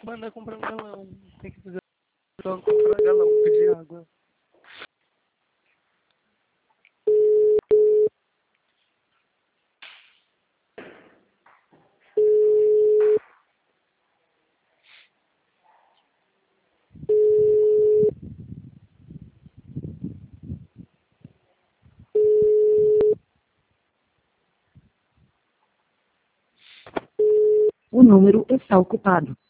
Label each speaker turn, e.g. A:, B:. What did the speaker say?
A: mandar comprar um galão. Tem que fazer só comprar galão, pedir água.
B: O número está ocupado.